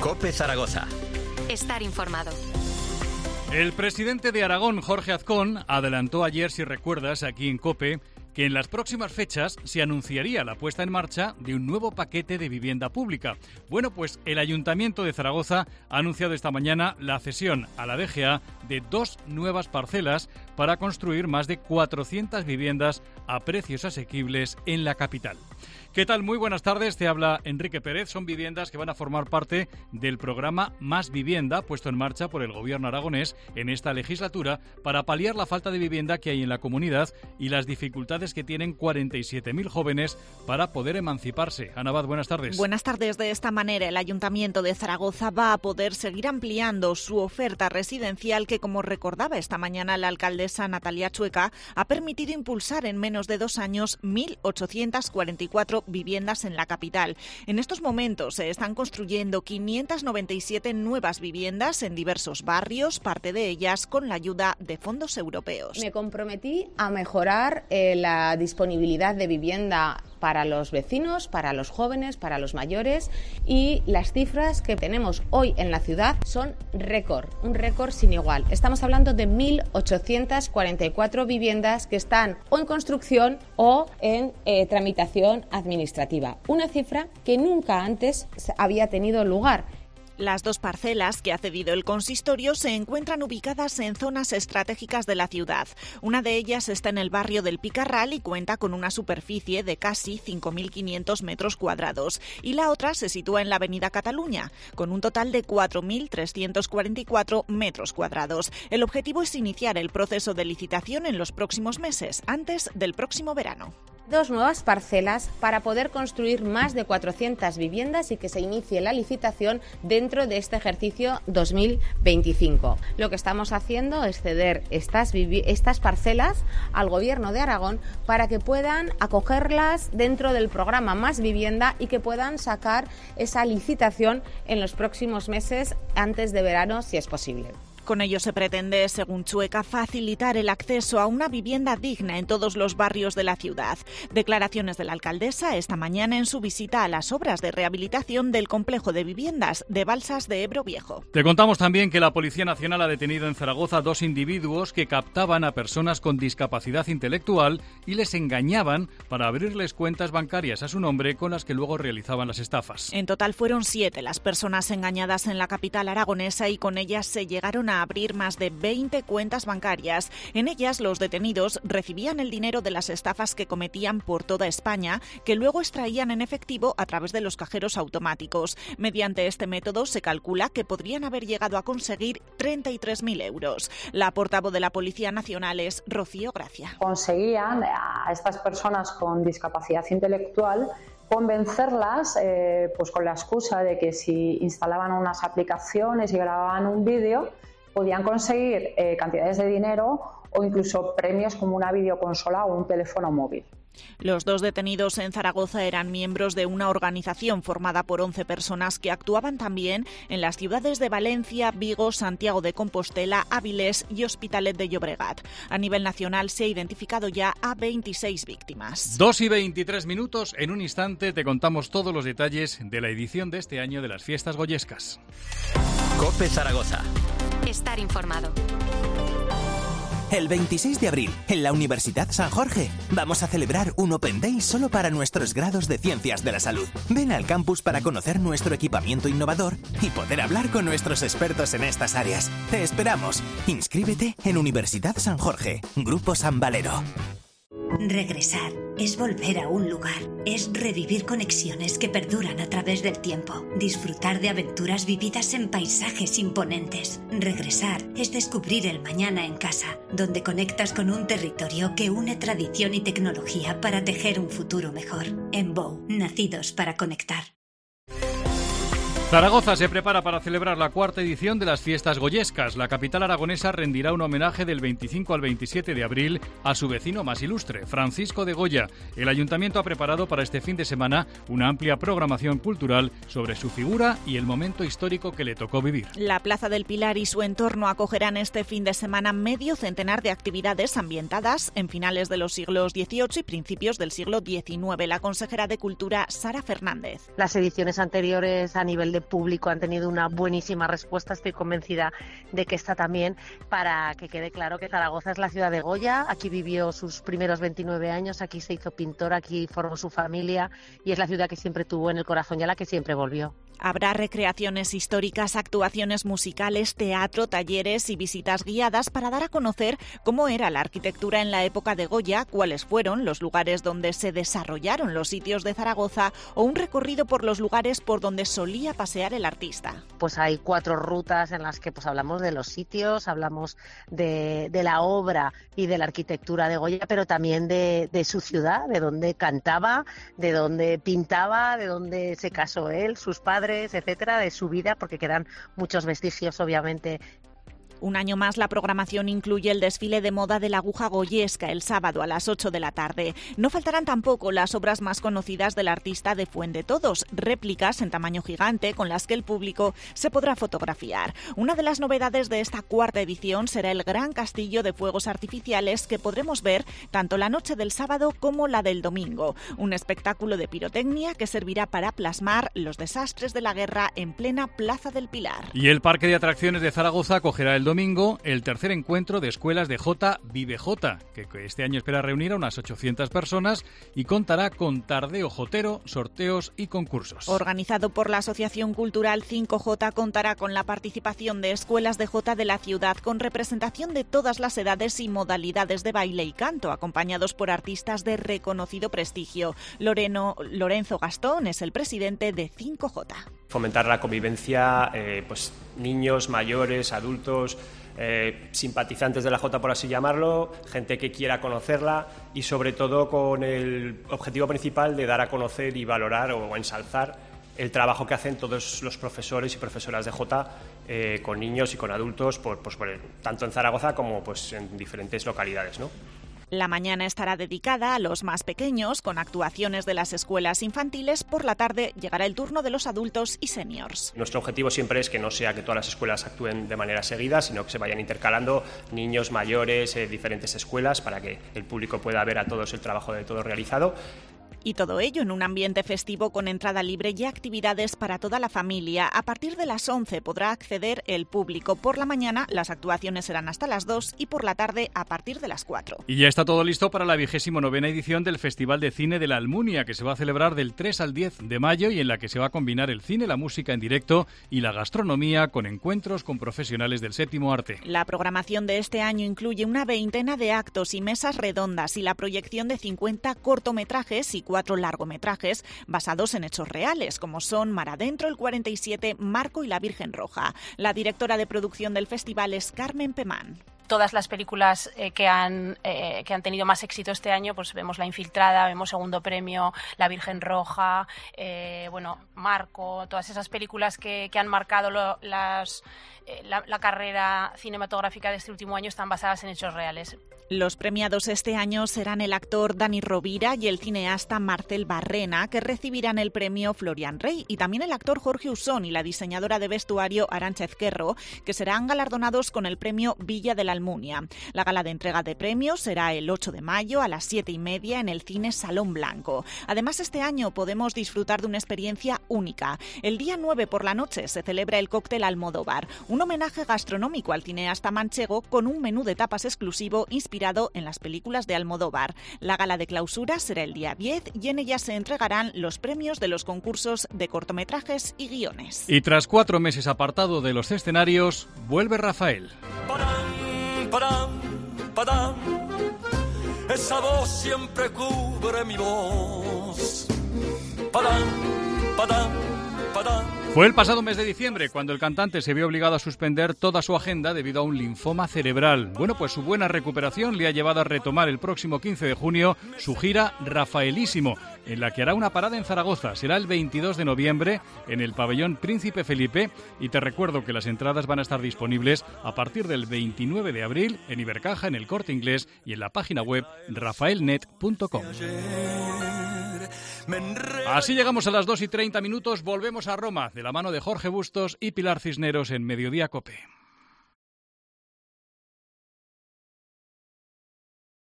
COPE Zaragoza. Estar informado. El presidente de Aragón, Jorge Azcón, adelantó ayer, si recuerdas, aquí en COPE, que en las próximas fechas se anunciaría la puesta en marcha de un nuevo paquete de vivienda pública. Bueno, pues el Ayuntamiento de Zaragoza ha anunciado esta mañana la cesión a la DGA de 2 nuevas parcelas para construir más de 400 viviendas a precios asequibles en la capital. ¿Qué tal? Muy buenas tardes, te habla Enrique Pérez. Son viviendas que van a formar parte del programa Más Vivienda, puesto en marcha por el Gobierno aragonés en esta legislatura para paliar la falta de vivienda que hay en la comunidad y las dificultades que tienen 47.000 jóvenes para poder emanciparse. Ana Abad, buenas tardes. Buenas tardes. De esta manera, el Ayuntamiento de Zaragoza va a poder seguir ampliando su oferta residencial que, como recordaba esta mañana la alcaldesa Natalia Chueca, ha permitido impulsar en menos de 2 años 1.844 viviendas en la capital. En estos momentos se están construyendo 597 nuevas viviendas en diversos barrios, parte de ellas con la ayuda de fondos europeos. Me comprometí a mejorar la disponibilidad de vivienda para los vecinos, para los jóvenes, para los mayores, y las cifras que tenemos hoy en la ciudad son récord, un récord sin igual. Estamos hablando de 1.844 viviendas que están o en construcción o en tramitación administrativa, una cifra que nunca antes había tenido lugar. Las 2 parcelas que ha cedido el consistorio se encuentran ubicadas en zonas estratégicas de la ciudad. Una de ellas está en el barrio del Picarral y cuenta con una superficie de casi 5.500 metros cuadrados. Y la otra se sitúa en la avenida Cataluña, con un total de 4.344 metros cuadrados. El objetivo es iniciar el proceso de licitación en los próximos meses, antes del próximo verano. 2 nuevas parcelas para poder construir más de 400 viviendas y que se inicie la licitación dentro de este ejercicio 2025. Lo que estamos haciendo es ceder estas parcelas al Gobierno de Aragón para que puedan acogerlas dentro del programa Más Vivienda y que puedan sacar esa licitación en los próximos meses antes de verano, si es posible. Con ello se pretende, según Chueca, facilitar el acceso a una vivienda digna en todos los barrios de la ciudad. Declaraciones de la alcaldesa esta mañana en su visita a las obras de rehabilitación del complejo de viviendas de Balsas de Ebro Viejo. Te contamos también que la Policía Nacional ha detenido en Zaragoza 2 individuos que captaban a personas con discapacidad intelectual y les engañaban para abrirles cuentas bancarias a su nombre con las que luego realizaban las estafas. En total fueron 7 las personas engañadas en la capital aragonesa y con ellas se llegaron a abrir más de 20 cuentas bancarias. En ellas los detenidos recibían el dinero de las estafas que cometían por toda España, que luego extraían en efectivo a través de los cajeros automáticos. Mediante este método se calcula que podrían haber llegado a conseguir 33.000 euros. La portavoz de la Policía Nacional es Rocío Gracia. Conseguían a estas personas con discapacidad intelectual convencerlas pues con la excusa de que si instalaban unas aplicaciones y grababan un vídeo podían conseguir cantidades de dinero o incluso premios como una videoconsola o un teléfono móvil. Los 2 detenidos en Zaragoza eran miembros de una organización formada por 11 personas que actuaban también en las ciudades de Valencia, Vigo, Santiago de Compostela, Avilés y Hospitalet de Llobregat. A nivel nacional se ha identificado ya a 26 víctimas. 2:23 minutos. En un instante te contamos todos los detalles de la edición de este año de las Fiestas Goyescas. COPE Zaragoza. Estar informado. El 26 de abril, en la Universidad San Jorge, vamos a celebrar un Open Day solo para nuestros grados de Ciencias de la Salud. Ven al campus para conocer nuestro equipamiento innovador y poder hablar con nuestros expertos en estas áreas. Te esperamos. Inscríbete en Universidad San Jorge, Grupo San Valero. Regresar es volver a un lugar, es revivir conexiones que perduran a través del tiempo, disfrutar de aventuras vividas en paisajes imponentes. Regresar es descubrir el mañana en casa, donde conectas con un territorio que une tradición y tecnología para tejer un futuro mejor. Enbow, nacidos para conectar. Zaragoza se prepara para celebrar la 4ª edición de las Fiestas Goyescas. La capital aragonesa rendirá un homenaje del 25 al 27 de abril a su vecino más ilustre, Francisco de Goya. El ayuntamiento ha preparado para este fin de semana una amplia programación cultural sobre su figura y el momento histórico que le tocó vivir. La Plaza del Pilar y su entorno acogerán este fin de semana medio centenar de actividades ambientadas en finales de los siglos XVIII y principios del siglo XIX. La consejera de Cultura, Sara Fernández. Las ediciones anteriores a nivel de de público han tenido una buenísima respuesta. Estoy convencida de que esta también, para que quede claro que Zaragoza es la ciudad de Goya. Aquí vivió sus primeros 29 años, aquí se hizo pintor, aquí formó su familia y es la ciudad que siempre tuvo en el corazón y a la que siempre volvió. Habrá recreaciones históricas, actuaciones musicales, teatro, talleres y visitas guiadas para dar a conocer cómo era la arquitectura en la época de Goya, cuáles fueron los lugares donde se desarrollaron los sitios de Zaragoza o un recorrido por los lugares por donde solía pasear el artista. Pues hay 4 rutas en las que pues hablamos de los sitios, hablamos de la obra y de la arquitectura de Goya, pero también de su ciudad, de donde cantaba, de donde pintaba, de donde se casó él, sus padres, etcétera, de su vida, porque quedan muchos vestigios, obviamente. Un año más, la programación incluye el desfile de moda de la aguja goyesca el sábado a las 8 de la tarde. No faltarán tampoco las obras más conocidas del artista de Fuendetodos, réplicas en tamaño gigante con las que el público se podrá fotografiar. Una de las novedades de esta 4ª edición será el gran castillo de fuegos artificiales que podremos ver tanto la noche del sábado como la del domingo. Un espectáculo de pirotecnia que servirá para plasmar los desastres de la guerra en plena Plaza del Pilar. Y el Parque de Atracciones de Zaragoza acogerá el domingo el tercer encuentro de escuelas de Jota Vive Jota, que este año espera reunir a unas 800 personas y contará con tardeo jotero, sorteos y concursos. Organizado por la Asociación Cultural 5J, contará con la participación de escuelas de Jota de la ciudad, con representación de todas las edades y modalidades de baile y canto, acompañados por artistas de reconocido prestigio. Lorenzo Gastón es el presidente de 5J. Fomentar la convivencia, pues niños, mayores, adultos, simpatizantes de la Jota, por así llamarlo, gente que quiera conocerla y sobre todo con el objetivo principal de dar a conocer y valorar o ensalzar el trabajo que hacen todos los profesores y profesoras de Jota con niños y con adultos, tanto en Zaragoza como pues, en diferentes localidades, ¿no? La mañana estará dedicada a los más pequeños, con actuaciones de las escuelas infantiles. Por la tarde llegará el turno de los adultos y seniors. Nuestro objetivo siempre es que no sea que todas las escuelas actúen de manera seguida, sino que se vayan intercalando niños, mayores, diferentes escuelas, para que el público pueda ver a todos el trabajo de todos realizado. Y todo ello en un ambiente festivo con entrada libre y actividades para toda la familia. A partir de las 11 podrá acceder el público. Por la mañana las actuaciones serán hasta las 2 y por la tarde a partir de las 4. Y ya está todo listo para la 29ª edición del Festival de Cine de la Almunia, que se va a celebrar del 3 al 10 de mayo y en la que se va a combinar el cine, la música en directo y la gastronomía con encuentros con profesionales del séptimo arte. La programación de este año incluye una 20 de actos y mesas redondas y la proyección de 50 cortometrajes y 4 largometrajes basados en hechos reales, como son Mar Adentro, el 47, Marco y la Virgen Roja. La directora de producción del festival es Carmen Pemán. Todas las películas que han tenido más éxito este año, pues vemos La Infiltrada, vemos Segundo Premio, La Virgen Roja, Marco, todas esas películas que han marcado la carrera cinematográfica de este último año están basadas en hechos reales. Los premiados este año serán el actor Dani Rovira y el cineasta Marcel Barrena, que recibirán el premio Florian Rey, y también el actor Jorge Usón y la diseñadora de vestuario Arantxa Ezquerro, que serán galardonados con el premio Villa de la Almunia. La gala de entrega de premios será el 8 de mayo a las 7:30 en el Cine Salón Blanco. Además, este año podemos disfrutar de una experiencia única. El día 9 por la noche se celebra el Cóctel Almodóvar, un homenaje gastronómico al cineasta manchego con un menú de tapas exclusivo inspirado en las películas de Almodóvar. La gala de clausura será el día 10 y en ella se entregarán los premios de los concursos de cortometrajes y guiones. Y tras 4 meses apartado de los escenarios, vuelve Rafael. Padam, padam, esa voz siempre cubre mi voz. Padam, padam, padam. Fue el pasado mes de diciembre cuando el cantante se vio obligado a suspender toda su agenda debido a un linfoma cerebral. Bueno, pues su buena recuperación le ha llevado a retomar el próximo 15 de junio su gira Rafaelísimo, en la que hará una parada en Zaragoza. Será el 22 de noviembre en el pabellón Príncipe Felipe y te recuerdo que las entradas van a estar disponibles a partir del 29 de abril en Ibercaja, en el Corte Inglés y en la página web rafaelnet.com. Así llegamos a las 2:30. Volvemos a Roma de la mano de Jorge Bustos y Pilar Cisneros en Mediodía COPE.